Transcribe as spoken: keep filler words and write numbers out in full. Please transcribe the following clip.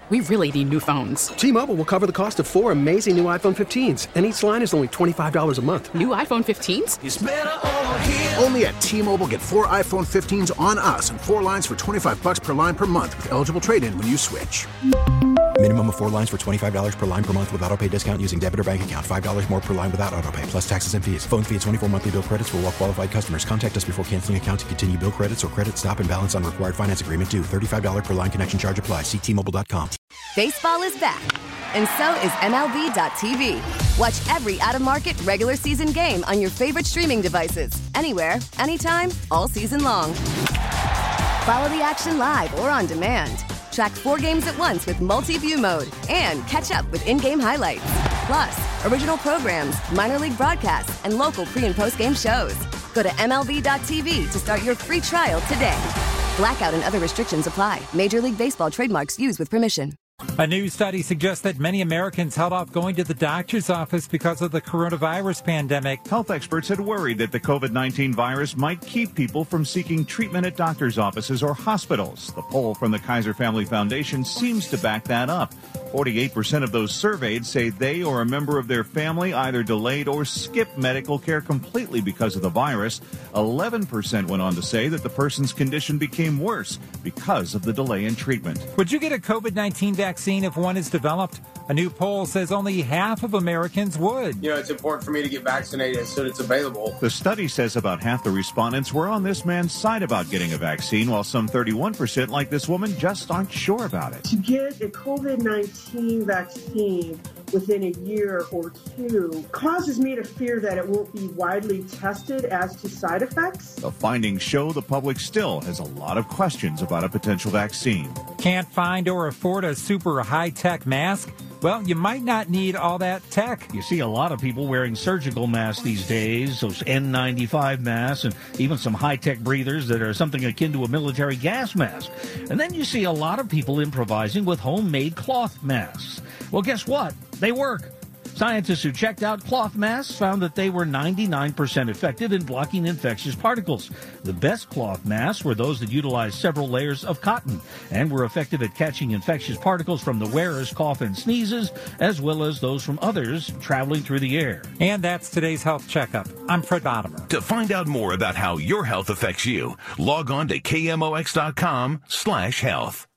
We really need new phones. T-Mobile will cover the cost of four amazing new iPhone fifteens, and each line is only twenty-five dollars a month. New iPhone fifteens? It's better over here. Only at T-Mobile, get four iPhone fifteens on us and four lines for twenty-five dollars per line per month with eligible trade-in when you switch. Minimum of four lines for twenty-five dollars per line per month with autopay discount using debit or bank account. five dollars more per line without autopay, plus taxes and fees. Phone fee at twenty-four monthly bill credits for well-qualified customers. Contact us before canceling account to continue bill credits or credit stop and balance on required finance agreement due. thirty-five dollars per line connection charge applies. See T Mobile dot com. Baseball is back, and so is M L B dot T V. Watch every out-of-market regular season game on your favorite streaming devices. Anywhere, anytime, all season long. Follow the action live or on demand. Track four games at once with multi-view mode and catch up with in-game highlights. Plus, original programs, minor league broadcasts, and local pre- and post-game shows. Go to M L B dot T V to start your free trial today. Blackout and other restrictions apply. Major League Baseball trademarks used with permission. A new study suggests that many Americans held off going to the doctor's office because of the coronavirus pandemic. Health experts had worried that the COVID nineteen virus might keep people from seeking treatment at doctor's offices or hospitals. The poll from the Kaiser Family Foundation seems to back that up. forty-eight percent of those surveyed say they or a member of their family either delayed or skipped medical care completely because of the virus. eleven percent went on to say that the person's condition became worse because of the delay in treatment. Would you get a COVID nineteen vaccine if one is developed? A new poll says only half of Americans would. You know, it's important for me to get vaccinated as soon as it's available. The study says about half the respondents were on this man's side about getting a vaccine, while some thirty-one percent, like this woman, just aren't sure about it. To get a COVID nineteen vaccine within a year or two causes me to fear that it won't be widely tested as to side effects. The findings show the public still has a lot of questions about a potential vaccine. Can't find or afford a super high-tech mask? Well, you might not need all that tech. You see a lot of people wearing surgical masks these days, those N ninety-five masks, and even some high-tech breathers that are something akin to a military gas mask. And then you see a lot of people improvising with homemade cloth masks. Well, guess what? They work. Scientists who checked out cloth masks found that they were ninety-nine percent effective in blocking infectious particles. The best cloth masks were those that utilized several layers of cotton and were effective at catching infectious particles from the wearer's cough and sneezes, as well as those from others traveling through the air. And that's today's Health Checkup. I'm Fred Bottomer. To find out more about how your health affects you, log on to K M O X dot com slash health.